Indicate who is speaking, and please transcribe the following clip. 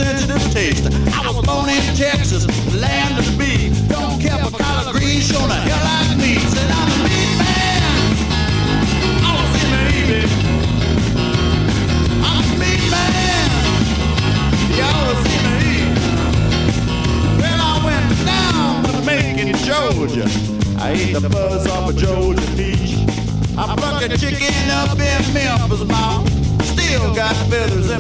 Speaker 1: sensitive taste. I was born in Texas, land of the beef. Don't care for collard greens, sure the hell like me. Said I'm a meat man. Oh, see me eat it. I'm a meat man. You ought to see me eat. Well, I went down to Macon, Georgia. I ate the buzz off a Georgia peach. I plucked a chicken up in Memphis, mouth. Still got feathers in